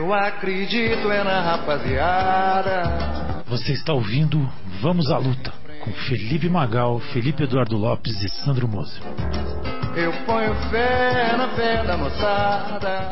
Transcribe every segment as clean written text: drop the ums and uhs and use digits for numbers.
Eu acredito é na rapaziada. Você está ouvindo Vamos à Luta, com Felipe Magal, Felipe Eduardo Lopes e Sandro Moser. Eu ponho fé na fé da moçada.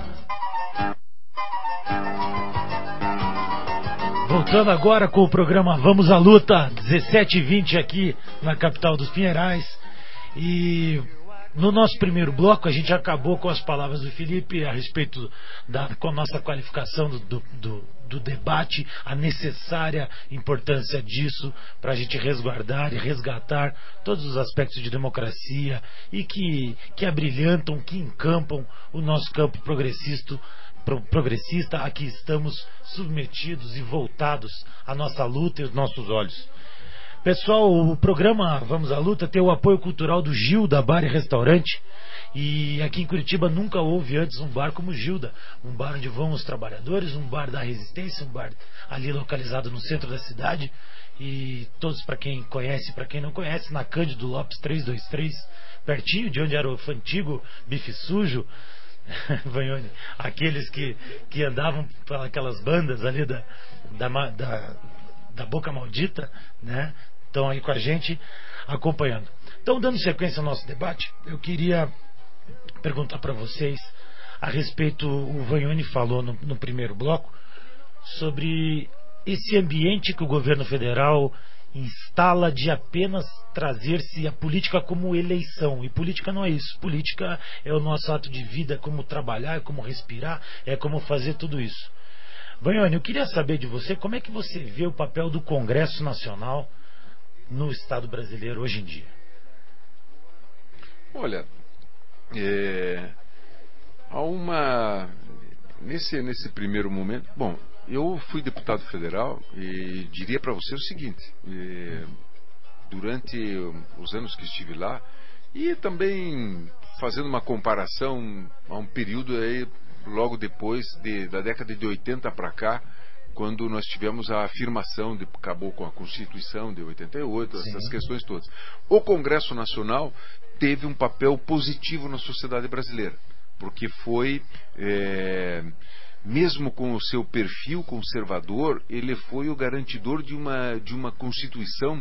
Voltando agora com o programa Vamos à Luta, 17h20 aqui na capital dos Pinheirais. E no nosso primeiro bloco a gente acabou com as palavras do Felipe a respeito com a nossa qualificação do debate, a necessária importância disso para a gente resguardar e resgatar todos os aspectos de democracia e que abrilhantam, que encampam o nosso campo progressista. Aqui estamos submetidos e voltados à nossa luta e aos nossos olhos. Pessoal, o programa Vamos à Luta tem o apoio cultural do Gilda Bar e Restaurante. E aqui em Curitiba nunca houve antes um bar como Gilda. Um bar onde vão os trabalhadores, um bar da resistência, um bar ali localizado no centro da cidade. E todos, para quem conhece e para quem não conhece, na Cândido Lopes 323, pertinho de onde era o antigo Bife Sujo. Vanhone, aqueles que andavam pelas bandas ali da Boca Maldita, né? Estão aí com a gente acompanhando. Então, dando sequência ao nosso debate, eu queria perguntar para vocês a respeito, o Vanhone falou no primeiro bloco sobre esse ambiente que o governo federal instala de apenas trazer-se a política como eleição. E política não é isso. Política é o nosso ato de vida, é como trabalhar, é como respirar, é como fazer tudo isso. Vanhone, eu queria saber de você como é que você vê o papel do Congresso Nacional no Estado brasileiro hoje em dia. Olha, há nesse primeiro momento, bom, eu fui deputado federal e diria para você o seguinte, durante os anos que estive lá, e também fazendo uma comparação a um período aí, logo depois da década de 80 para cá, quando nós tivemos a afirmação, acabou com a Constituição de 88, Sim. Essas questões todas. O Congresso Nacional teve um papel positivo na sociedade brasileira, porque foi... mesmo com o seu perfil conservador, ele foi o garantidor de uma Constituição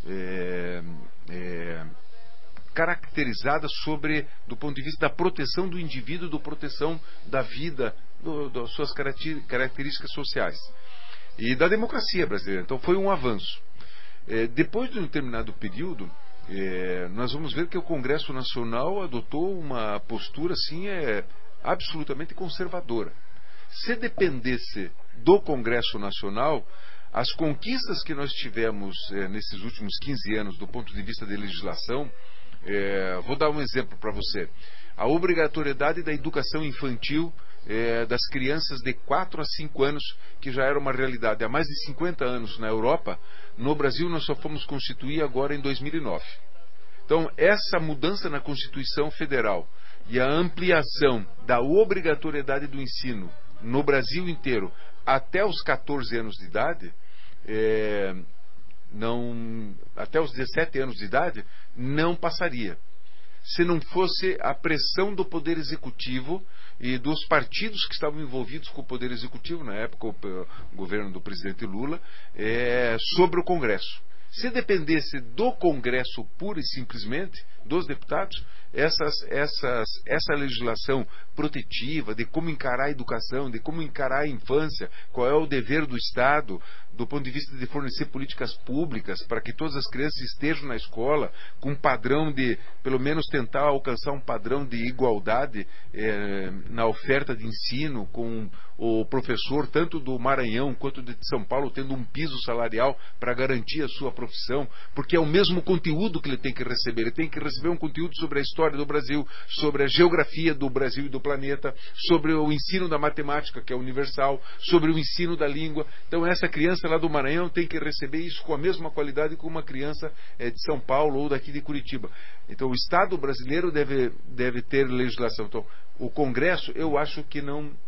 caracterizada do ponto de vista da proteção do indivíduo, da proteção da vida, das suas características sociais e da democracia brasileira. Então foi um avanço. Depois de um determinado período, nós vamos ver que o Congresso Nacional adotou uma postura assim, absolutamente conservadora. Se dependesse do Congresso Nacional, as conquistas que nós tivemos nesses últimos 15 anos do ponto de vista de legislação, vou dar um exemplo para você. A obrigatoriedade da educação infantil das crianças de 4 a 5 anos, que já era uma realidade há mais de 50 anos na Europa, no Brasil nós só fomos constituir agora em 2009. Então, essa mudança na Constituição Federal e a ampliação da obrigatoriedade do ensino no Brasil inteiro até os 14 anos de idade, até os 17 anos de idade, não passaria. Se não fosse a pressão do Poder Executivo e dos partidos que estavam envolvidos com o Poder Executivo, na época o governo do presidente Lula, sobre o Congresso. Se dependesse do Congresso pura e simplesmente, dos deputados, essa legislação protetiva de como encarar a educação, de como encarar a infância, qual é o dever do Estado, do ponto de vista de fornecer políticas públicas para que todas as crianças estejam na escola com um padrão de, pelo menos tentar alcançar um padrão de igualdade na oferta de ensino, com o professor tanto do Maranhão quanto de São Paulo tendo um piso salarial para garantir a sua profissão, porque é o mesmo conteúdo que ele tem que receber. Ele tem que receber um conteúdo sobre a história do Brasil, sobre a geografia do Brasil e do planeta, sobre o ensino da matemática, que é universal, sobre o ensino da língua. Então essa criança lá do Maranhão tem que receber isso com a mesma qualidade que uma criança de São Paulo ou daqui de Curitiba. Então o Estado brasileiro deve ter legislação. Então o Congresso, eu acho que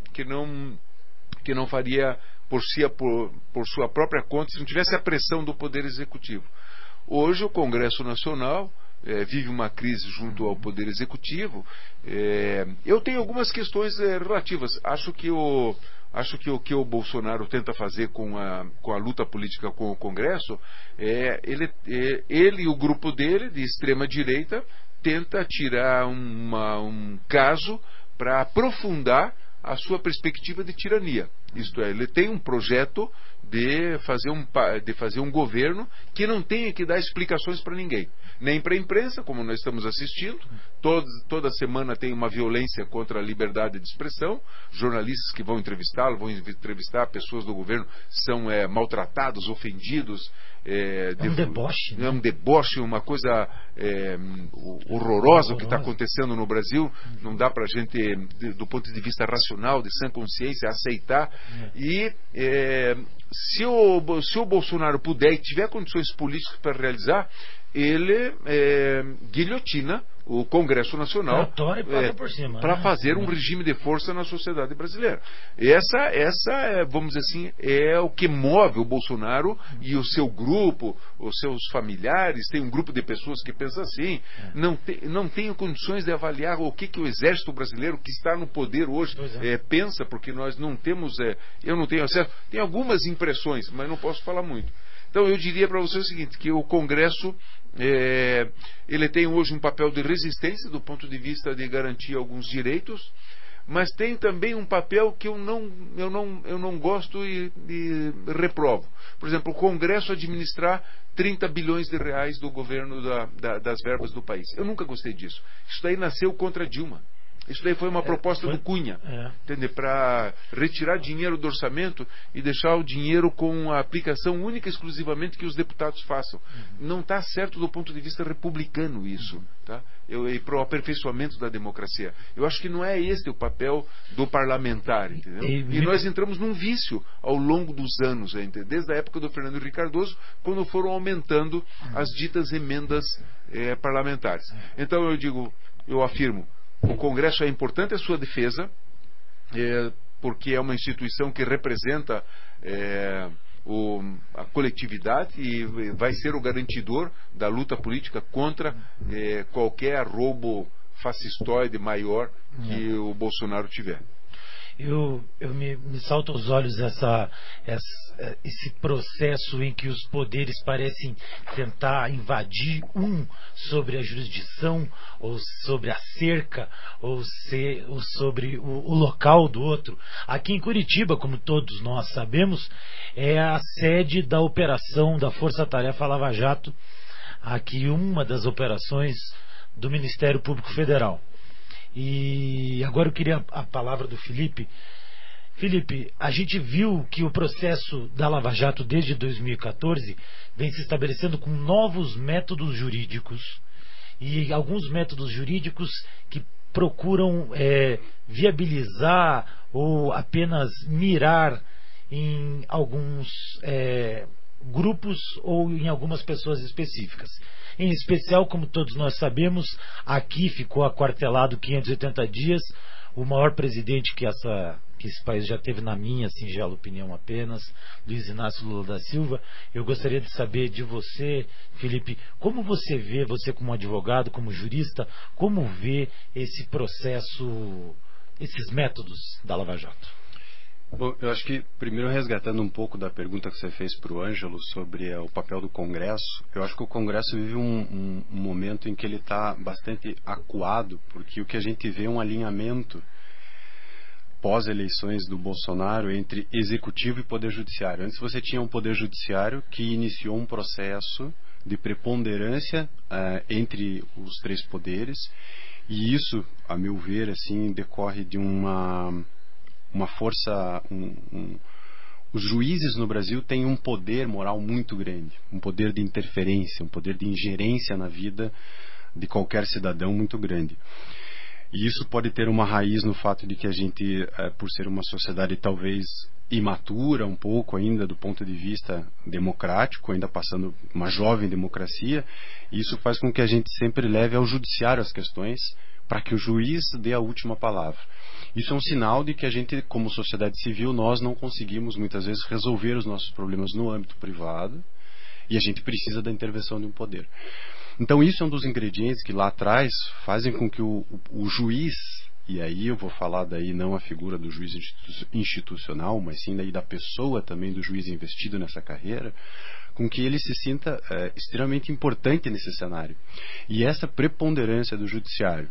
não faria por sua própria conta se não tivesse a pressão do Poder Executivo. Hoje o Congresso Nacional vive uma crise junto ao Poder Executivo. Eu tenho algumas questões relativas. Acho que o Acho que o que o Bolsonaro tenta fazer com a luta política com o Congresso ele e o grupo dele, de extrema direita, tenta tirar um caso para aprofundar a sua perspectiva de tirania. Isto é, ele tem um projeto de fazer um governo que não tenha que dar explicações para ninguém, nem para a imprensa, como nós estamos assistindo. Toda semana tem uma violência contra a liberdade de expressão. Jornalistas que vão entrevistar pessoas do governo são maltratados, ofendidos. Um deboche, né? É um deboche, uma coisa horrorosa o que está acontecendo no Brasil. Não dá para a gente, do ponto de vista racional, de sã consciência, aceitar. E se o Bolsonaro puder e tiver condições políticas para realizar, ele guilhotina o Congresso Nacional para fazer um regime de força na sociedade brasileira. Essa vamos dizer assim, é o que move o Bolsonaro e o seu grupo, os seus familiares. Tem um grupo de pessoas que pensa assim. Não tenho condições de avaliar o que o exército brasileiro, que está no poder hoje, pensa, porque nós não temos, eu não tenho acesso. Tem algumas impressões, mas não posso falar muito. Então eu diria para você o seguinte, que o Congresso ele tem hoje um papel de resistência do ponto de vista de garantir alguns direitos, mas tem também um papel que eu não gosto e reprovo. Por exemplo, o Congresso administrar 30 bilhões de reais do governo das verbas do país. Eu nunca gostei disso. Isso daí nasceu contra Dilma. Isso daí foi uma proposta do Cunha, para retirar dinheiro do orçamento e deixar o dinheiro com a aplicação única e exclusivamente que os deputados façam. Não está certo do ponto de vista republicano isso, tá? E para o aperfeiçoamento da democracia. Eu acho que não é este o papel do parlamentar, entendeu? E nós entramos num vício ao longo dos anos, desde a época do Fernando Henrique Cardoso, quando foram aumentando as ditas emendas parlamentares. Então eu afirmo, o Congresso é importante a sua defesa, porque é uma instituição que representa a coletividade e vai ser o garantidor da luta política contra qualquer arrobo fascistoide maior que o Bolsonaro tiver. Me salta aos olhos esse processo em que os poderes parecem tentar invadir sobre a jurisdição, ou sobre a cerca, ou sobre o local do outro. Aqui em Curitiba, como todos nós sabemos, é a sede da operação da Força Tarefa Lava Jato, aqui uma das operações do Ministério Público Federal. E agora eu queria a palavra do Felipe. Felipe, a gente viu que o processo da Lava Jato desde 2014 vem se estabelecendo com novos métodos jurídicos, e alguns métodos jurídicos que procuram viabilizar ou apenas mirar em alguns grupos ou em algumas pessoas específicas. Em especial, como todos nós sabemos, aqui ficou aquartelado 580 dias, o maior presidente que esse país já teve, na minha singela opinião apenas, Luiz Inácio Lula da Silva. Eu gostaria de saber de você, Felipe, como você vê, você como advogado, como jurista, como vê esse processo, esses métodos da Lava Jato? Bom, eu acho que, primeiro, resgatando um pouco da pergunta que você fez para o Ângelo sobre o papel do Congresso, eu acho que o Congresso vive um momento em que ele está bastante acuado, porque o que a gente vê é um alinhamento pós-eleições do Bolsonaro entre executivo e poder judiciário. Antes você tinha um poder judiciário que iniciou um processo de preponderância entre os três poderes, e isso, a meu ver, assim, decorre de uma força. Os juízes no Brasil têm um poder moral muito grande, um poder de interferência, um poder de ingerência na vida de qualquer cidadão muito grande. E isso pode ter uma raiz no fato de que a gente, por ser uma sociedade talvez imatura um pouco ainda do ponto de vista democrático, ainda passando uma jovem democracia, isso faz com que a gente sempre leve ao judiciário as questões para que o juiz dê a última palavra. Isso é um sinal de que a gente, como sociedade civil, nós não conseguimos muitas vezes resolver os nossos problemas no âmbito privado, e a gente precisa da intervenção de um poder. Então isso é um dos ingredientes que lá atrás fazem com que o juiz e aí eu vou falar daí não a figura do juiz institucional, mas sim daí da pessoa também, do juiz investido nessa carreira, com que ele se sinta extremamente importante nesse cenário. E essa preponderância do judiciário,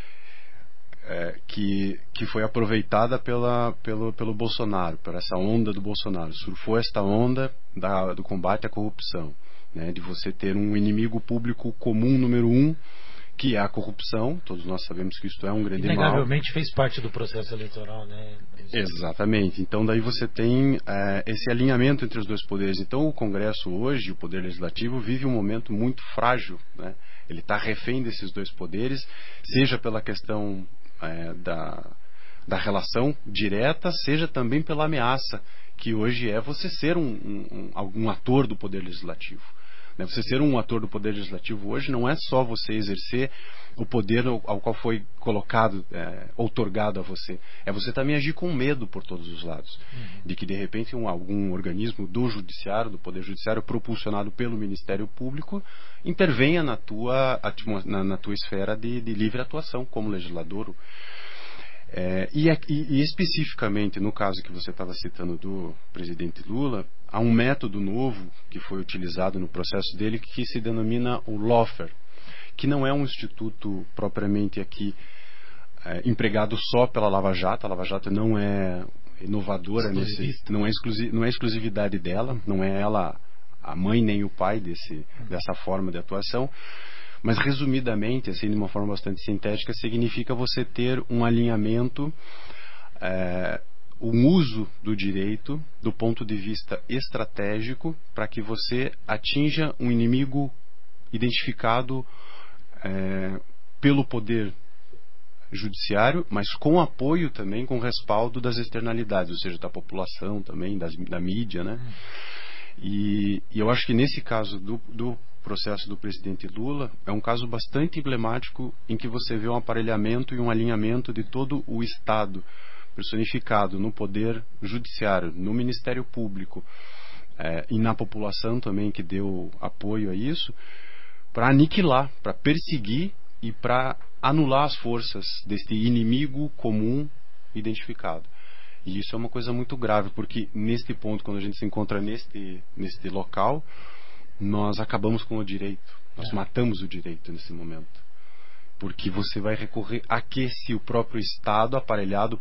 que foi aproveitada pelo Bolsonaro, por essa onda do Bolsonaro, surfou esta onda do combate à corrupção, né, de você ter um inimigo público comum número 1, que é a corrupção. Todos nós sabemos que isto é um grande mal. Inegavelmente fez parte do processo eleitoral, né? Exatamente. Então daí você tem esse alinhamento entre os dois poderes. Então o Congresso hoje, o Poder Legislativo, vive um momento muito frágil, né? Ele está refém desses dois poderes, seja pela questão da relação direta, seja também pela ameaça que hoje é você ser um ator do Poder Legislativo. Você ser um ator do Poder Legislativo hoje não é só você exercer o poder ao qual foi colocado, outorgado a você. É você também agir com medo por todos os lados. De que, de repente, algum organismo do Judiciário, do Poder Judiciário, propulsionado pelo Ministério Público, intervenha na tua esfera de livre atuação como legislador. E especificamente no caso que você estava citando do presidente Lula, há um método novo que foi utilizado no processo dele que se denomina o lawfare, que não é um instituto propriamente aqui empregado só pela Lava Jato. A Lava Jato não é inovadora, não é exclusividade dela, não é ela a mãe nem o pai dessa forma de atuação. Mas, resumidamente, assim, de uma forma bastante sintética, significa você ter um alinhamento, um uso do direito do ponto de vista estratégico para que você atinja um inimigo identificado pelo poder judiciário, mas com apoio também, com respaldo das externalidades, ou seja, da população também, da mídia, né? E eu acho que nesse caso do processo do presidente Lula é um caso bastante emblemático em que você vê um aparelhamento e um alinhamento de todo o Estado personificado no Poder Judiciário, no Ministério Público e na população também, que deu apoio a isso, para aniquilar, para perseguir e para anular as forças deste inimigo comum identificado. E isso é uma coisa muito grave, porque neste ponto, quando a gente se encontra neste local, nós acabamos com o direito. Nós matamos o direito nesse momento. Porque você vai recorrer a que se o próprio Estado, aparelhado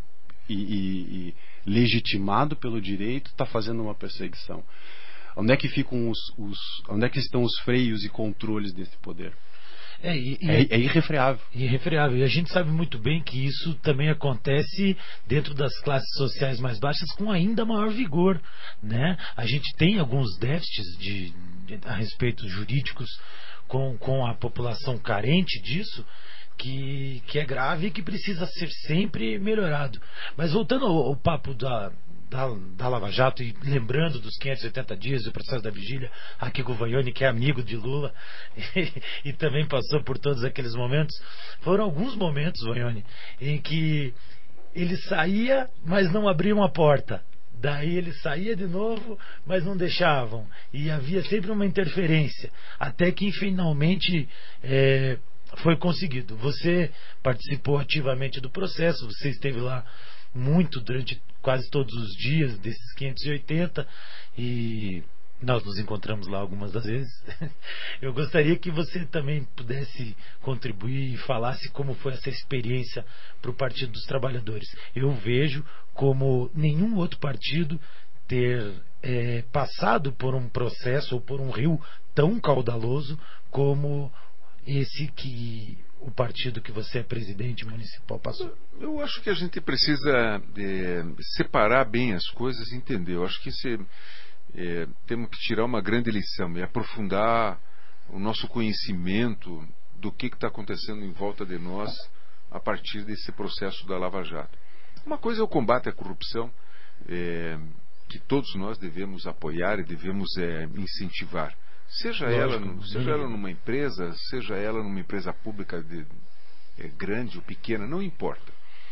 e legitimado pelo direito, está fazendo uma perseguição. Onde é que ficam onde é que estão os freios e controles desse poder? É irrefreável. Irrefreável. E a gente sabe muito bem que isso também acontece dentro das classes sociais mais baixas com ainda maior vigor, né? A gente tem alguns déficits a respeito jurídicos com a população carente disso, que é grave e que precisa ser sempre melhorado. Mas voltando ao papo da Lava Jato e lembrando dos 580 dias do processo da vigília, aqui com o Vaione, que é amigo de Lula e também passou por todos aqueles momentos, foram alguns momentos, Vaione, em que ele saía, mas não abriam a porta. Daí ele saía de novo, mas não deixavam. E havia sempre uma interferência. Até que finalmente foi conseguido. Você participou ativamente do processo, você esteve lá muito durante quase todos os dias desses 580 e nós nos encontramos lá algumas das vezes. Eu gostaria que você também pudesse contribuir e falasse como foi essa experiência para o Partido dos Trabalhadores. Eu vejo como nenhum outro partido ter passado por um processo ou por um rio tão caudaloso como esse que o partido que você é presidente municipal passou. Eu acho que a gente precisa separar bem as coisas e entender. Eu acho que temos que tirar uma grande lição e aprofundar o nosso conhecimento do que está acontecendo em volta de nós a partir desse processo da Lava Jato. Uma coisa é o combate à corrupção, que todos nós devemos apoiar e devemos incentivar. Seja ela numa empresa, seja ela numa empresa pública grande ou pequena, não importa.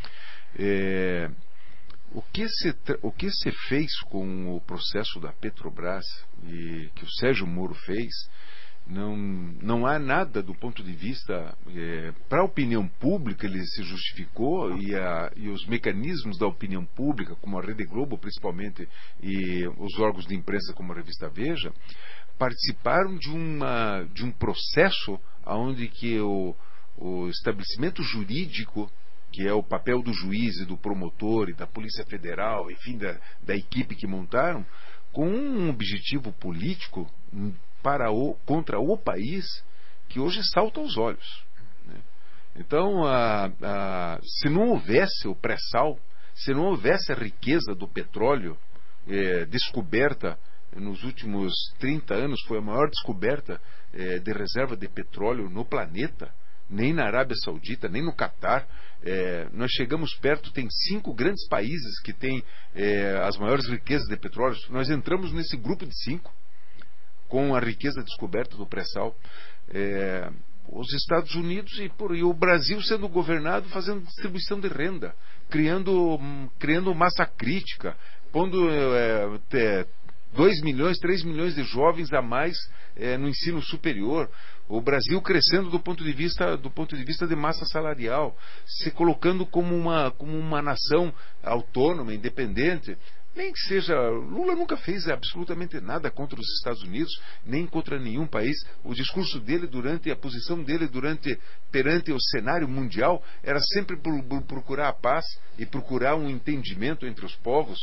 O que se fez com o processo da Petrobras e que o Sérgio Moro fez, Não há nada do ponto de vista para a opinião pública. Ele se justificou e os mecanismos da opinião pública, como a Rede Globo principalmente, e os órgãos de imprensa como a revista Veja, participaram de um processo onde que o estabelecimento jurídico, que é o papel do juiz e do promotor e da Polícia Federal, enfim, da equipe que montaram, com um objetivo político contra o país, que hoje salta aos olhos, né? Então, se não houvesse o pré-sal, se não houvesse a riqueza do petróleo descoberta nos últimos 30 anos, foi a maior descoberta de reserva de petróleo no planeta, nem na Arábia Saudita, nem no Catar. Nós chegamos perto, tem 5 grandes países que têm as maiores riquezas de petróleo. Nós entramos nesse grupo de 5, com a riqueza descoberta do pré-sal. Os Estados Unidos e o Brasil sendo governado, fazendo distribuição de renda, criando massa crítica, pondo 2 milhões, 3 milhões de jovens a mais no ensino superior. O Brasil crescendo do ponto de vista de massa salarial, se colocando como uma nação autônoma, independente. Nem que seja, Lula nunca fez absolutamente nada contra os Estados Unidos, nem contra nenhum país. O discurso dele, a posição dele perante o cenário mundial, era sempre procurar a paz e procurar um entendimento entre os povos,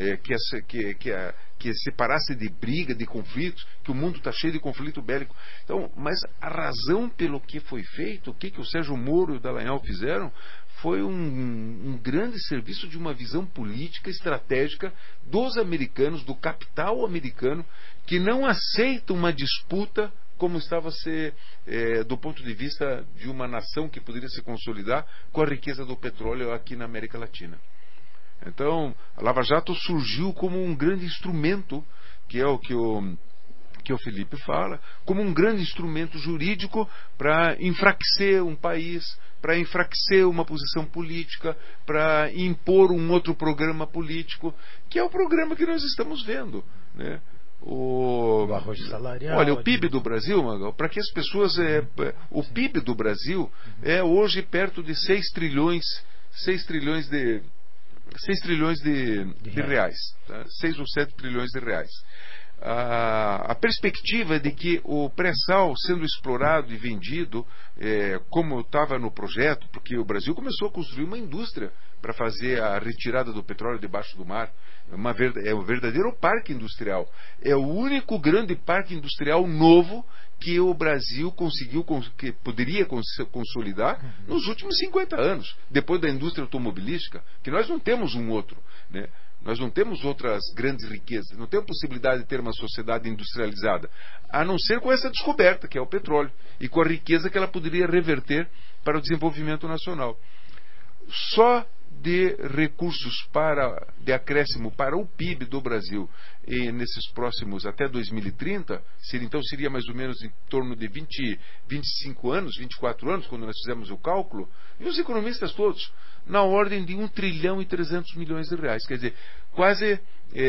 que separasse de briga, de conflitos, que o mundo está cheio de conflito bélico. Então, mas a razão pelo que foi feito, o que o Sérgio Moro e o Dallagnol fizeram, foi um grande serviço de uma visão política estratégica dos americanos, do capital americano, que não aceita uma disputa como estava a ser do ponto de vista de uma nação que poderia se consolidar com a riqueza do petróleo aqui na América Latina. Então, a Lava Jato surgiu como um grande instrumento, que é o que o Felipe fala, como um grande instrumento jurídico para enfraquecer um país, para enfraquecer uma posição política, para impor um outro programa político, que é o programa que nós estamos vendo, né? O arroz salarial. Olha, o PIB do Brasil, Magal, para que as pessoas. O PIB do Brasil é hoje perto de 6 trilhões de reais, tá? 6 ou 7 trilhões de reais. A perspectiva é de que o pré-sal sendo explorado e vendido, como estava no projeto, porque o Brasil começou a construir uma indústria para fazer a retirada do petróleo debaixo do mar. É um verdadeiro parque industrial. É o único grande parque industrial novo que o Brasil que poderia consolidar nos últimos 50 anos, depois da indústria automobilística, que nós não temos um outro, né? Nós não temos outras grandes riquezas, não temos possibilidade de ter uma sociedade industrializada, a não ser com essa descoberta, que é o petróleo, e com a riqueza que ela poderia reverter para o desenvolvimento nacional. Só de recursos de acréscimo para o PIB do Brasil nesses próximos, até 2030, então seria mais ou menos em torno de 25 anos, 24 anos, quando nós fizemos o cálculo, e os economistas todos, na ordem de 1 trilhão e 300 milhões de reais. Quer dizer, quase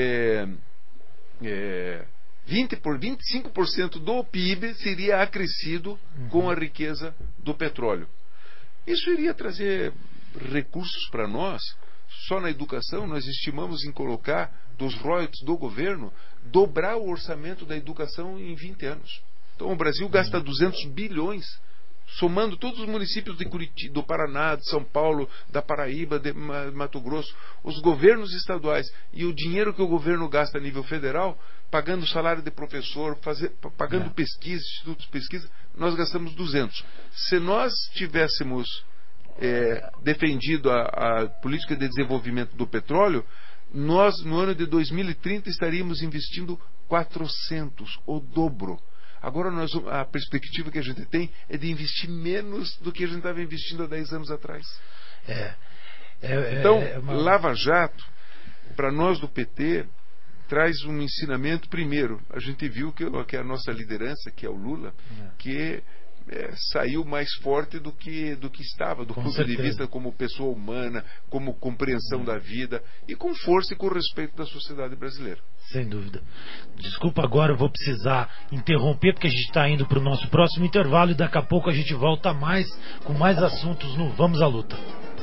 25% do PIB seria acrescido com a riqueza do petróleo. Isso iria trazer recursos para nós. Só na educação nós estimamos em colocar dos royalties do governo, dobrar o orçamento da educação em 20 anos. Então o Brasil gasta 200 bilhões, somando todos os municípios de Curitiba, do Paraná, de São Paulo, da Paraíba, de Mato Grosso, os governos estaduais e o dinheiro que o governo gasta a nível federal, pagando salário de professor, pagando pesquisa, institutos de pesquisa, nós gastamos 200. Se nós tivéssemos defendido a política de desenvolvimento do petróleo, nós no ano de 2030 estaríamos investindo 400, o dobro. Agora a perspectiva que a gente tem é de investir menos do que a gente estava investindo há 10 anos atrás. Então, Lava Jato, para nós do PT, traz um ensinamento. Primeiro, a gente viu que a nossa liderança, que é o Lula, que saiu mais forte do que estava, do ponto de vista como pessoa humana, como compreensão da vida e com força e com respeito da sociedade brasileira. Sem dúvida. Desculpa, agora eu vou precisar interromper porque a gente está indo para o nosso próximo intervalo e daqui a pouco a gente volta com mais assuntos no Vamos à Luta.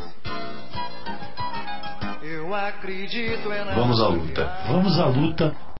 Eu acredito Vamos à luta. Vamos à luta.